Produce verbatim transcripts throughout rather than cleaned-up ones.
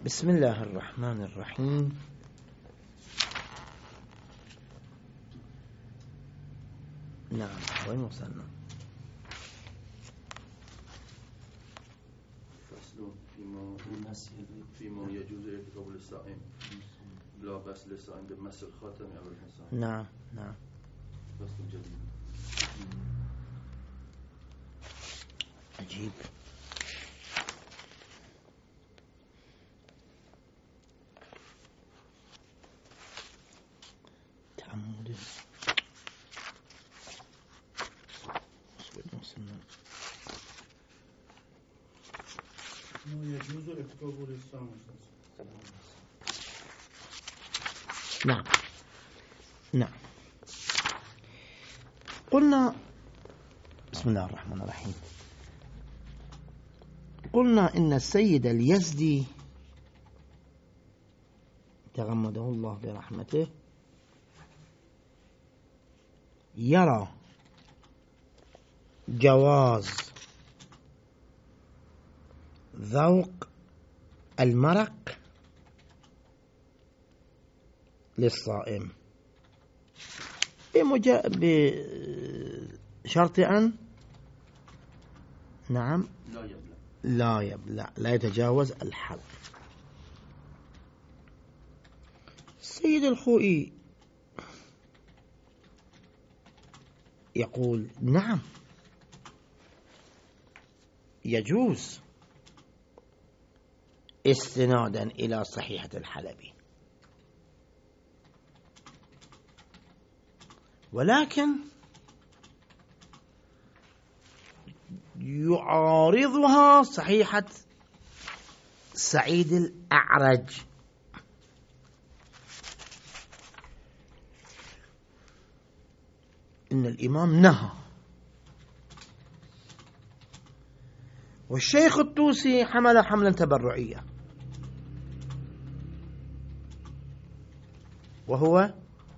بسم الله الرحمن الرحيم. نعم، وين وصلنا؟ فصل فيما فيما يجوز ارتكاب للصائم لا بس للصائم بمس الخاتم أو الحصان. نعم نعم. فصل جديد. عجيب. تعمد يجوز ارتكاب للصائم. نعم نعم. قلنا بسم الله الرحمن الرحيم. قلنا إن السيد اليزدي تغمده الله برحمته يرى جواز ذوق المرق للصائم بمجا... بشرط أن نعم لا يبلع لا يبلع لا يتجاوز الحد. السيد الخوئي يقول نعم يجوز استنادا إلى صحيحة الحلبي، ولكن يعارضها صحيحة سعيد الأعرج. إن الإمام نهى، والشيخ الطوسي حمل حملا تبرعيا، وهو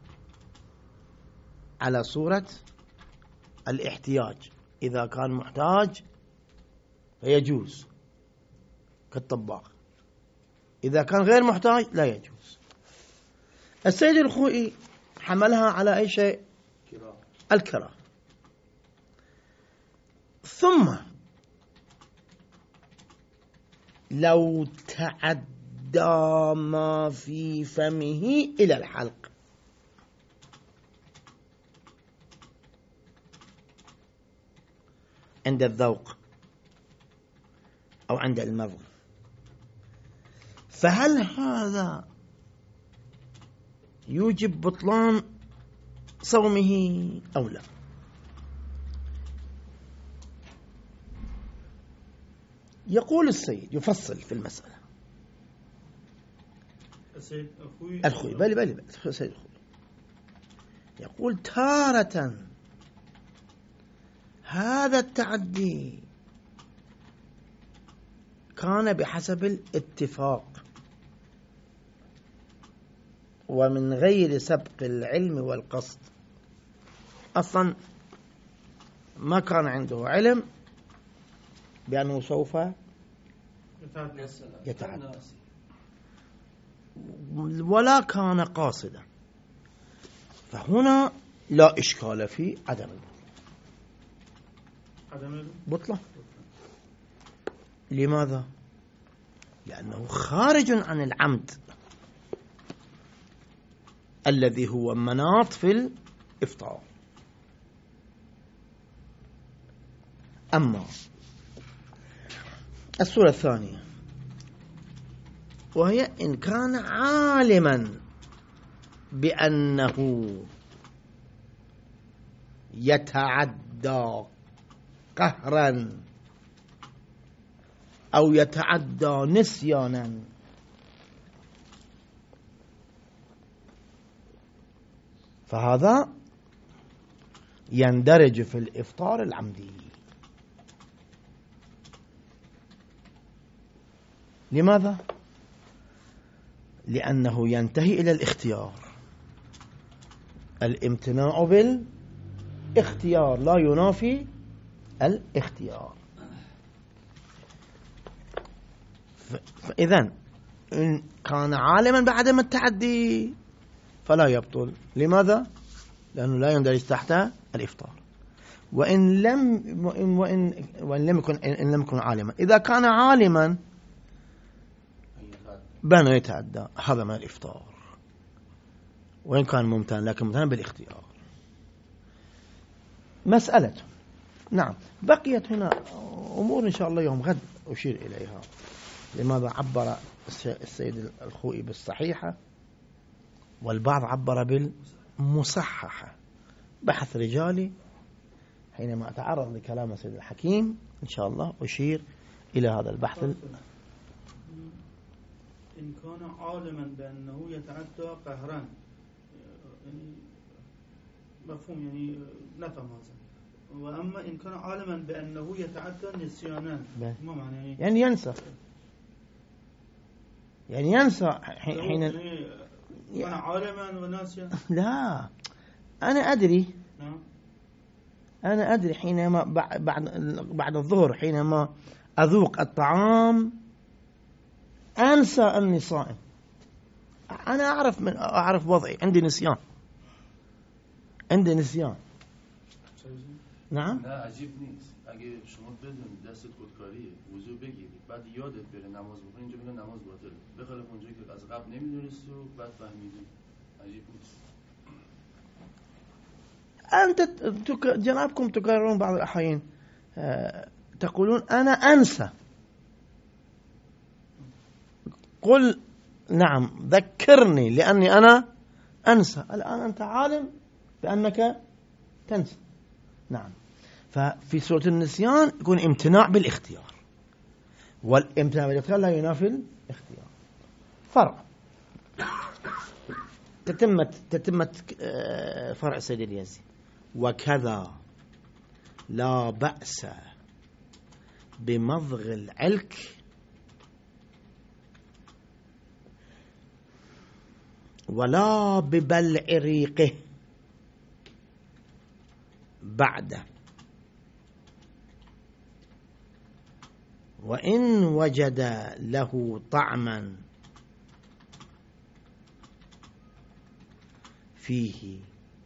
على صورة الاحتياج، إذا كان محتاج فيجوز كالطباخ، إذا كان غير محتاج لا يجوز. السيد الخوئي حملها على أي شيء؟ الكراهة. ثم لو تعدى ما في فمه إلى الحلق عند الذوق أو عند المضغ، فهل هذا يوجب بطلان صومه أو لا؟ يقول السيد يفصل في المسألة. السيد أخوي الخوي بالي بالي بالي السيد الخوي يقول تارة هذا التعدي كان بحسب الاتفاق ومن غير سبق العلم والقصد، أصلا ما كان عنده علم بأنه سوف يتعدى ولا كان قاصدا، فهنا لا إشكال في عدم بطلة. لماذا؟ لأنه خارج عن العمد الذي هو مناط في الإفطار. أما الصورة الثانية وهي إن كان عالما بأنه يتعدى قهرا أو يتعدى نسيانا، فهذا يندرج في الإفطار العمدي. لماذا؟ لأنه ينتهي إلى الاختيار. الامتناع بالاختيار لا ينافي الاختيار. فإذن إن كان عالما بعدم التعدي فلا يبطل. لماذا؟ لأنه لا يندرج تحت الإفطار. وإن لم وإن وإن, وإن لم يكن إن لم يكن عالما، إذا كان عالما بأنه يتعدى هذا من الإفطار، وإن كان ممتن لكن ممتن بالاختيار. مسألة. نعم، بقيت هنا أمور إن شاء الله يوم غد أشير إليها. لماذا عبر السيد الخوئي بالصحيحة والبعض عبر بالمصححة؟ بحث رجالي حينما أتعرض لكلام السيد الحكيم إن شاء الله أشير إلى هذا البحث. إن كان عالما بأنه يتعدى قهرا، يعني مفهوم، يعني نفهم هذا. وأما إن كان عالما بأنه يتعدى نسيانا، ما معنى يعني؟ يعني ينسى، يعني ينسى حين يعني كان عالما وناسيا. لا، أنا أدري نعم. أنا أدري حينما بعد بعد الظهر حينما أذوق الطعام أنسى أني صائم. أنا أعرف من أعرف وضعي، عندي نسيان، عندي نسيان. نعم. نه عجیب نیست. اگه شما بدون دستت خودکاریه وضو بگیری بعد یادت بره نماز بخونی، اینجا میگن نماز باطله، بخلاف اونجایی که از قبل نمیدونستی و بعد فهمیدی. عجیب نیست. أنت جنابكم تكررون بعض الأحيان تقولون أنا أنسى. قل نعم ذكرني لأني أنا أنسى. الآن أنت عالم بأنك تنسى. نعم. ففي سورة النسيان يكون امتناع بالاختيار، والامتناع بالاختيار لا ينافي الاختيار. فرع تتمت تتمت فرع سيد اليزي. وكذا لا بأس بمضغ العلك ولا ببلع ريقه بعده، وإن وجد له طعما فيه.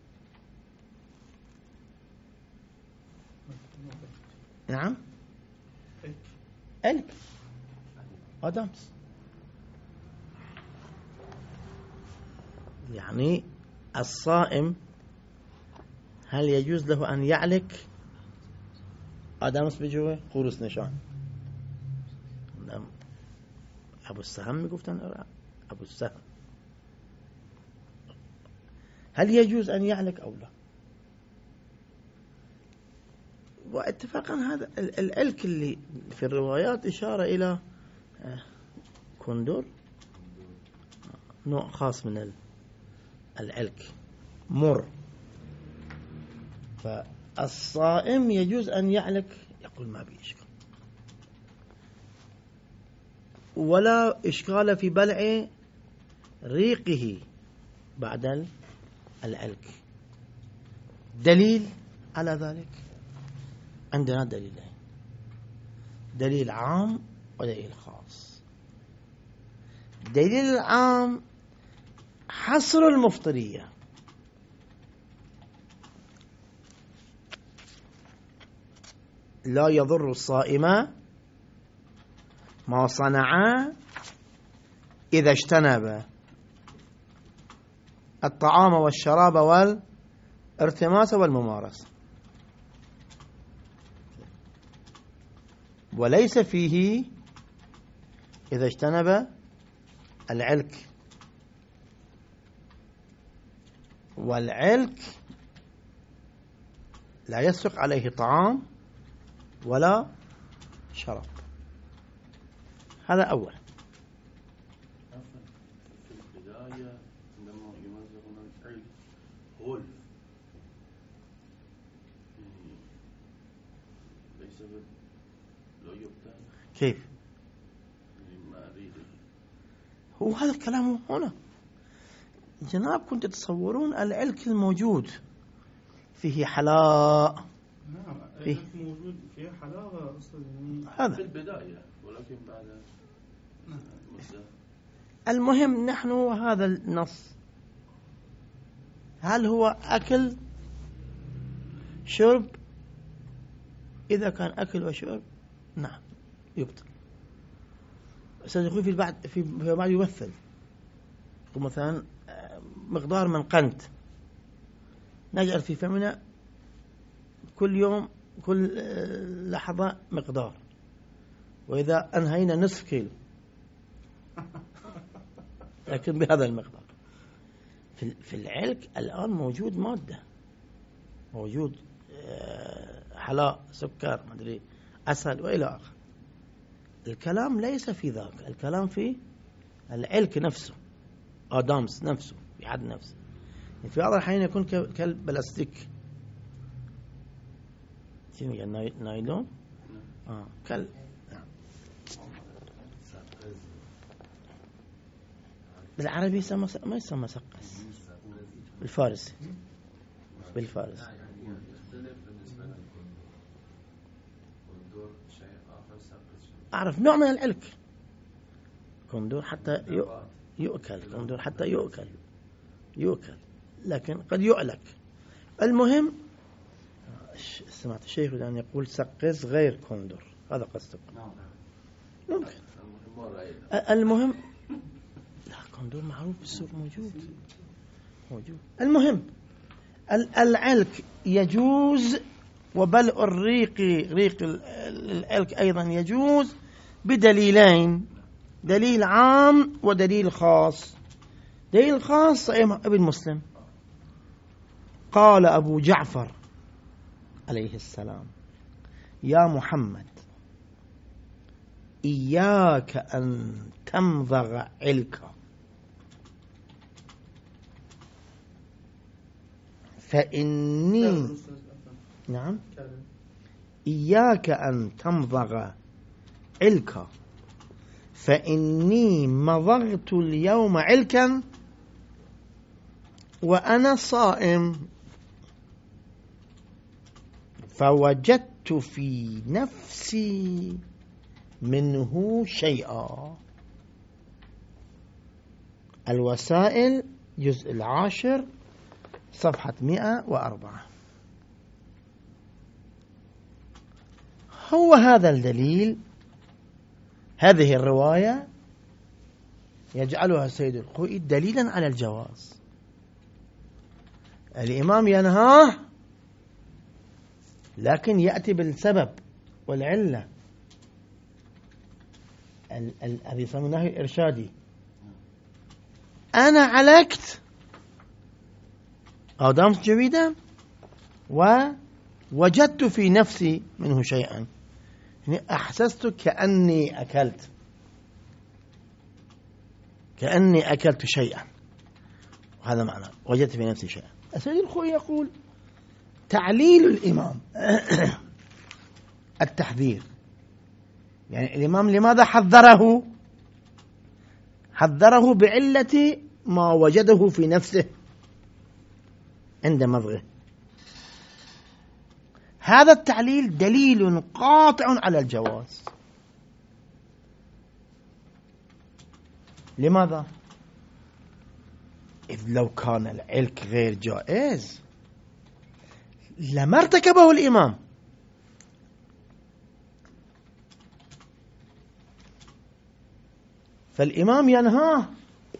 نعم. ألك أدمس، يعني الصائم هل يجوز له أن يعلك أدمس بجوه خروس نشان؟ أبو السهم يقولون أبو السهم هل يجوز أن يعلك أو لا؟ واتفاقا هذا الألك اللي في الروايات إشارة إلى كندور، نوع خاص من الألك مر. فالصائم يجوز أن يعلك، يقول ما بي إشكال، ولا إشكال في بلع ريقه بعد الألك. دليل على ذلك عندنا دليلين، دليل عام ودليل خاص. دليل العام حصر المفطرية، لا يضر الصائم ما صنع إذا اجتنب الطعام والشراب والارتماس والممارسة، وليس فيه إذا اجتنب العلك. والعلك لا يسبق عليه طعام ولا شراب. هذا أول. في البداية عندما يمزقون العلك هول ليس لا يبتل. كيف؟ هو هذا الكلام هنا جنابكم تتصورون العلك الموجود فيه حلاء. نعم فيه موجود فيه حلاوة أصلا هذا في البداية، ولكن بعد مدة المهم نحن هذا النص هل هو أكل شرب؟ إذا كان أكل وشرب نعم يبطل. سيكون في البعض في بعض يمثل مثلا مقدار من قنت نجعل في فمنا كل يوم كل لحظة مقدار، وإذا أنهينا نصف كيلو لكن بهذا المقدار. في العلك الآن موجود مادة، موجود حلاء سكر ما أدري عسل وإلى آخر. الكلام ليس في ذاك، الكلام في العلك نفسه، آدامس نفسه في حد نفسه. في بعض الأحيان يكون كالبلاستيك نايلون آه كال بالعربي يسمى ما يسمى سقس، بالفارسي بالفارسي أعرف نوع من العلك كندور حتى يؤكل، كندور حتى يؤكل يؤكل لكن قد يؤلك. المهم سمعت الشيخ الآن يقول سقز غير كندور، هذا قصدك؟ ممكن. المهم لا كندور معروف بالسوق موجود موجود. المهم العلك يجوز، وبلع الريق ريق العلك أيضا يجوز بدليلين، دليل عام ودليل خاص. دليل خاص ابن مسلم قال أبو جعفر عليه السلام يا محمد إياك أن تمضغ علك فإني نعم إياك أن تمضغ علك فإني مضغت اليوم علكا وأنا صائم فوجدت في نفسي منه شيئا. الوسائل جزء العاشر صفحة مئة وأربعة. هو هذا الدليل، هذه الرواية يجعلها السيد الخوئي دليلا على الجواز. الإمام ينهاه لكن يأتي بالسبب والعلة الذي يسمونه الإرشادي. أنا علكت آدمت جويدا ووجدت في نفسي منه شيئا، يعني أحسست كأني أكلت كأني أكلت شيئا، وهذا معنى وجدت في نفسي شيئا. السيد الخوئي يقول تعليل الإمام التحذير، يعني الإمام لماذا حذره؟ حذره بعلة ما وجده في نفسه عند مضغه. هذا التعليل دليل قاطع على الجواز. لماذا؟ إذ لو كان العلك غير جائز لما ارتكبه الإمام. فالإمام ينهاه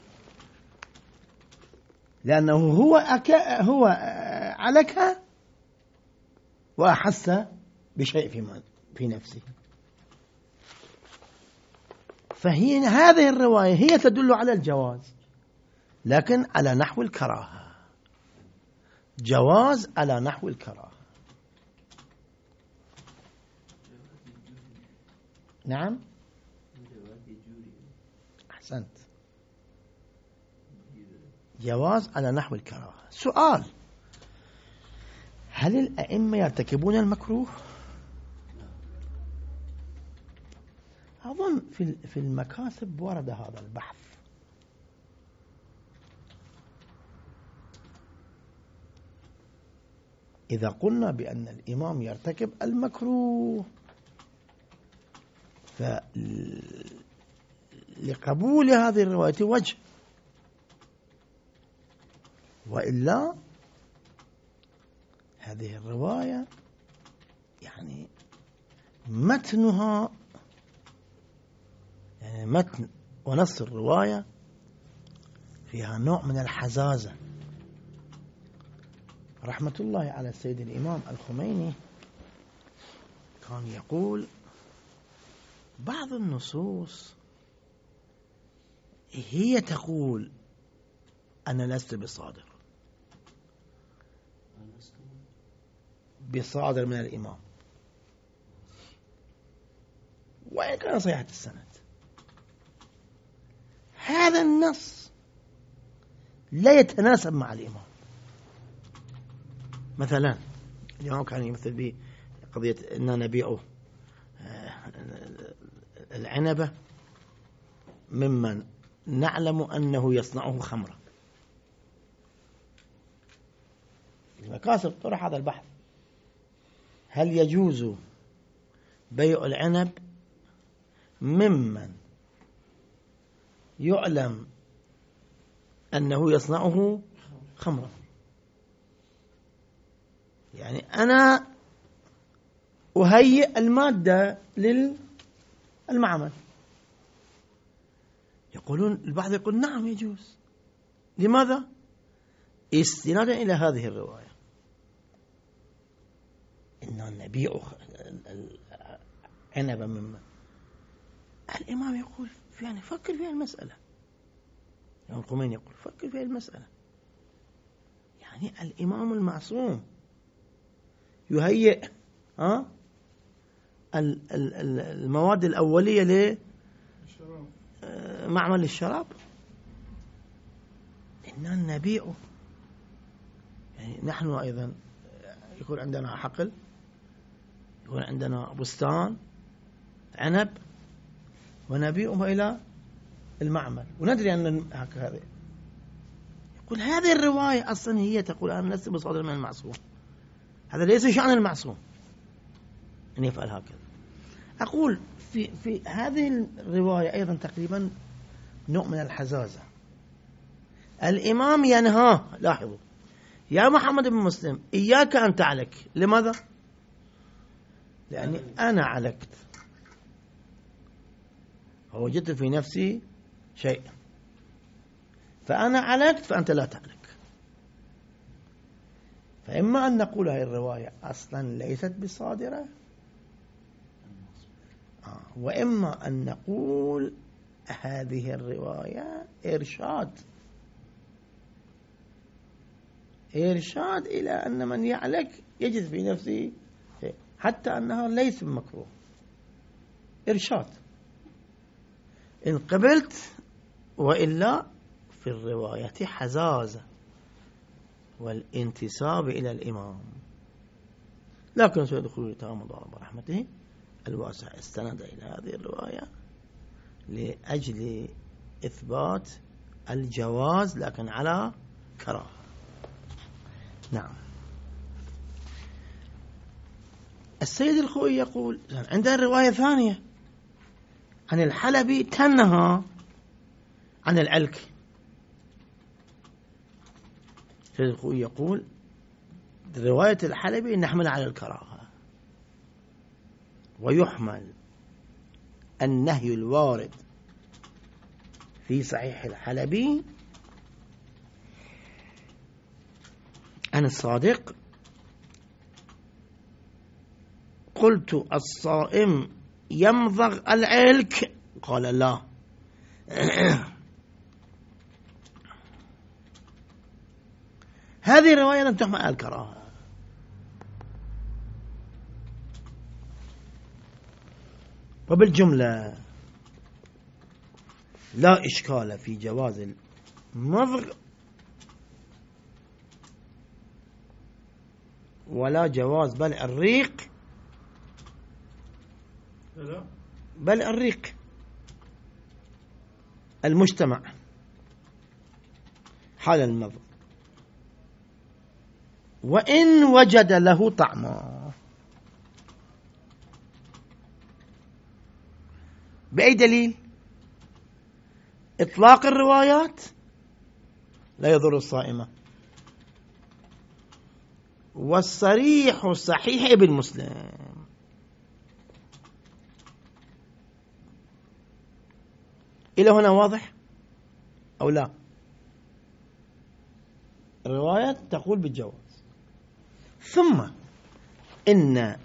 لأنه هو أك... هو علك وأحس بشيء في في نفسه. فهي هذه الرواية هي تدل على الجواز، لكن على نحو الكراهة. جواز على نحو الكراهة. نعم أحسنت، جواز على نحو الكراهة. سؤال: هل الأئمة يرتكبون المكروه؟ أظن في في المكاسب ورد هذا البحث. إذا قلنا بأن الإمام يرتكب المكروه لقبول هذه الرواية وجه، وإلا هذه الرواية يعني متنها، يعني متن ونص الرواية فيها نوع من الحزازة. رحمة الله على السيد الإمام الخميني كان يقول بعض النصوص هي تقول أنا لست بصادر بصادر من الإمام وإن كان صحيحة السند، هذا النص لا يتناسب مع الإمام. مثلا الإمام كان يمثل به قضية أننا نبيع العنبة ممن نعلم أنه يصنعه خمرا. المكاسب طرح هذا البحث، هل يجوز بيع العنب ممن يعلم أنه يصنعه خمرا؟ يعني أنا أهيئ المادة للمعمل. يقولون البعض يقول نعم يجوز. لماذا؟ استنادا إلى هذه الرواية إننا نبيع عنبا مما. الإمام يقول يعني فكر في المسألة، يعني الخميني يقول فكر في المسألة. يعني الإمام المعصوم يهيئ ها المواد الأولية لمعمل الشراب، إننا نبيعه. يعني نحن أيضا يكون عندنا حقل، يكون عندنا بستان عنب ونبيعه إلى المعمل وندري أن هكذا. يقول هذه الرواية أصلا هي تقول أنا لست بصادر من المعصوم، هذا ليس شأن المعصوم أن يفعل هكذا. أقول في في هذه الرواية أيضا تقريبا نوع من الحزازة. الإمام ينهاه، لاحظوا يا محمد بن مسلم إياك أن تعلك. لماذا؟ لأني أنا علكت ووجدت في نفسي شيء، فأنا علكت فأنت لا تعلك. فإما أن نقول هذه الرواية أصلا ليست بصادرة، آه. وإما أن نقول هذه الرواية إرشاد إرشاد إلى أن من يعلك يجد في نفسه شيء، حتى أنها ليس مكروه. إرشاد إن قبلت، وإلا في الرواية حزازة والانتساب إلى الإمام. لكن سيدخل تعالى برحمته الواسع استند إلى هذه الرواية لأجل إثبات الجواز لكن على كراهة. نعم. السيد الخوئي يقول عندنا رواية ثانية عن الحلبي تنهى عن العلك. السيد الخوئي يقول رواية الحلبي نحمل على الكراهة، ويحمل النهي الوارد في صحيح الحلبي عن الصادق قلت الصائم يمضغ العلك قال لا. هذه الرواية لم تحمل على الكراهة. وبالجملة لا إشكال في جواز المضغ ولا جواز بلع الريق، بلع الريق المجتمع حال المضغ وإن وجد له طعما. بأي دليل؟ إطلاق الروايات لا يضر الصائمة، والصريح صحيح ابن مسلم. إلى هنا واضح أو لا؟ الرواية تقول بالجواز. ثم إن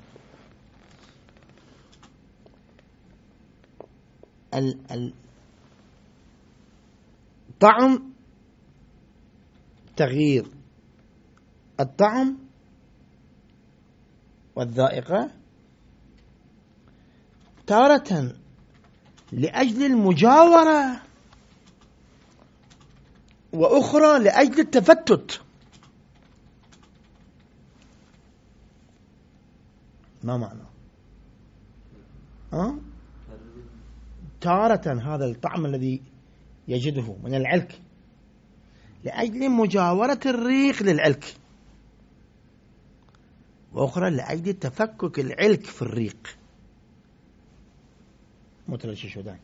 الطعم تغيير الطعم والذائقة تارة لأجل المجاورة، وأخرى لأجل التفتت. ما معنى؟ أه؟ تارة هذا الطعم الذي يجده من العلك لأجل مجاورة الريق للعلك، وأخرى لأجل تفكك العلك في الريق. مترشي شدان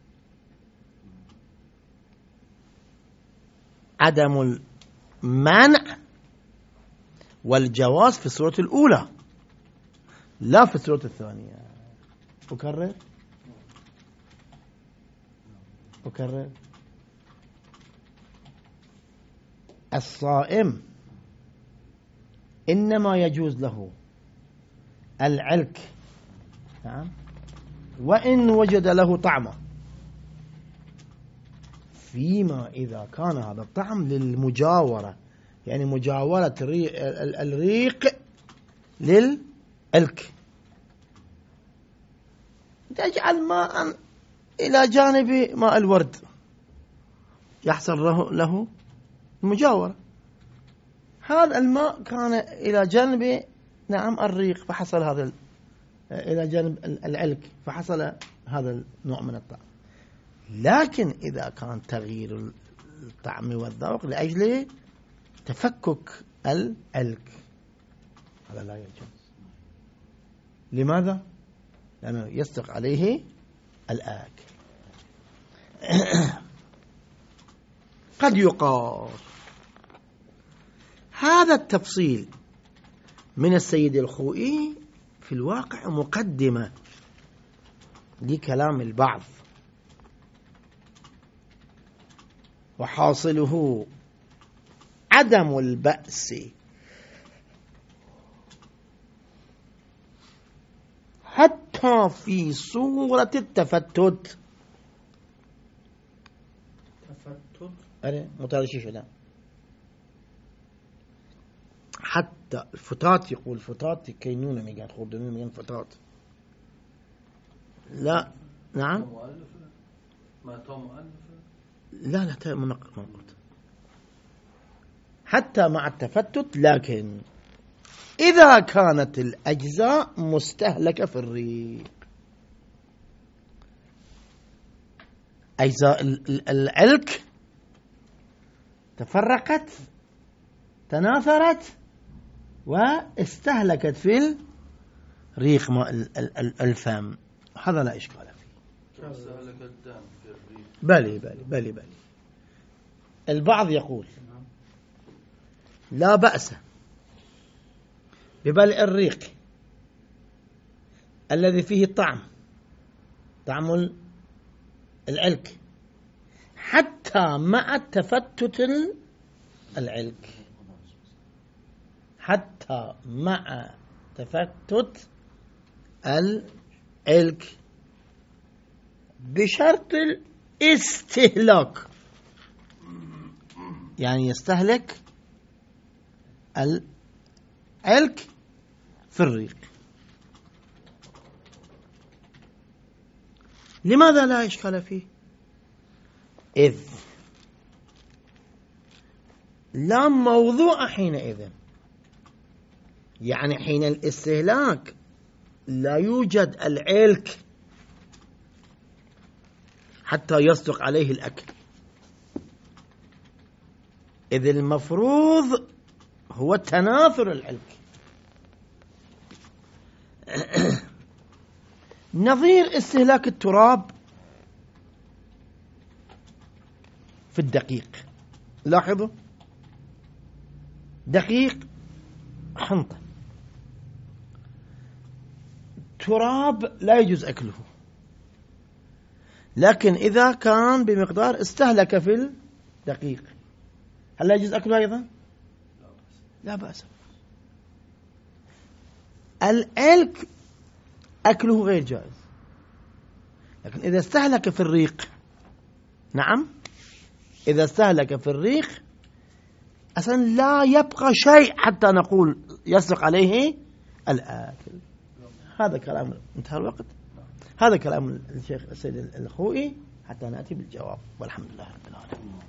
عدم المانع والجواز في الصورة الأولى لا في الصورة الثانية. أكرر أكرر الصائم إنما يجوز له العلك، نعم، وإن وجد له طعمه، فيما إذا كان هذا الطعم للمجاورة، يعني مجاورة الريق للعلك. تجعل ماء إلى جانب ماء الورد يحصل له, له المجاورة. هذا الماء كان إلى جانب نعم الريق فحصل هذا، إلى جانب العلك فحصل هذا النوع من الطعم. لكن إذا كان تغيير الطعم والذوق لأجل تفكك العلك هذا لا يجوز. لماذا؟ لأنه يصدق عليه الآكل. قد يقال هذا التفصيل من السيد الخوئي في الواقع مقدمة لكلام البعض، وحاصله عدم البأس حتى في صورة التفتت. تفتت أنا متعرشي شو ده؟ حتى الفتات يقول فتات كينونة ميقات خردنون ميقان فتات. لا نعم ما تا مؤلفة لا لا تا منقل ما قلت حتى مع التفتت، لكن إذا كانت الأجزاء مستهلكة في الريق، أجزاء العلك تفرقت تناثرت واستهلكت في الريق ماء الفم، هذا لا إشكال فيه. استهلك الدم في الريق. بلي بلي بلي بلي البعض يقول لا بأس ببلع الريق الذي فيه الطعم، طعم العلك، حتى مع تفتت العلك، حتى مع تفتت العلك بشرط الاستهلاك، يعني يستهلك العلك في الريق. لماذا لا إشكال فيه؟ إذ لا موضوع حينئذ، يعني حين الاستهلاك لا يوجد العلك حتى يصدق عليه الأكل، إذ المفروض هو تناثر العلك. نظير استهلاك التراب في الدقيق. لاحظوا، دقيق حنطة، تراب لا يجوز أكله، لكن إذا كان بمقدار استهلك في الدقيق هل لا يجوز أكله أيضا؟ لا بأس. الألك أكله غير جائز، لكن إذا استهلك في الريق، نعم، إذا استهلك في الريق أصلا لا يبقى شيء حتى نقول يصدق عليه الآكل. هذا كلام، انتهى الوقت. هذا كلام الشيخ السيد الخوئي حتى نأتي بالجواب، والحمد لله رب العالمين.